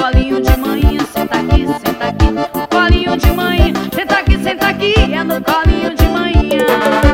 colinho de manhã, senta aqui, senta aqui. No colinho de manhã, senta aqui, é no colinho de manhã.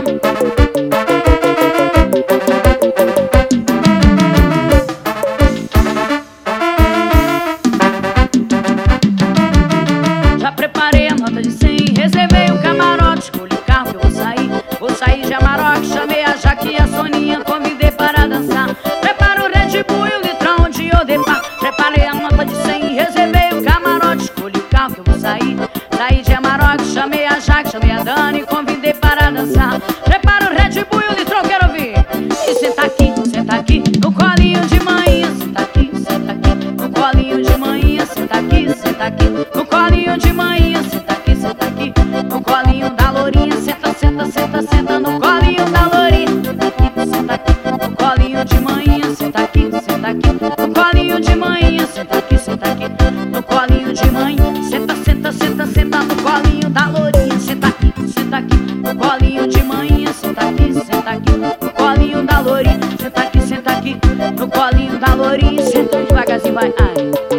Já preparei a nota de 100, reservei o camarote, escolhi o carro que eu vou sair. Vou sair de Amarok, chamei a Jaque e a Soninha, convidei para dançar. Prepara o Red Bull e o litrão de Odepar. Preparei a nota de 100, reservei o camarote, escolhi o carro que eu vou sair. Saí de Amarok, chamei a Jaque, chamei a Dani, convidei para dançar. Prepara o Red Bull e o litrão, quero ouvir. E senta aqui, no colinho de manhã. Senta aqui, no colinho de manhã. Senta aqui, no colinho de manhã. Senta aqui, no colinho da lourinha. Senta, senta, senta, senta no colinho da lourinha. Senta aqui, no colinho de manhã. Senta aqui, no colinho de manhã. Senta aqui, no colinho de manhã. Senta, senta, senta, senta no colinho da lourinha. Senta aqui, no colinho de manhã. Senta aqui, no colinho da lourinha. Senta aqui, no colinho da lourinha. Senta devagarzinho, vai, ai.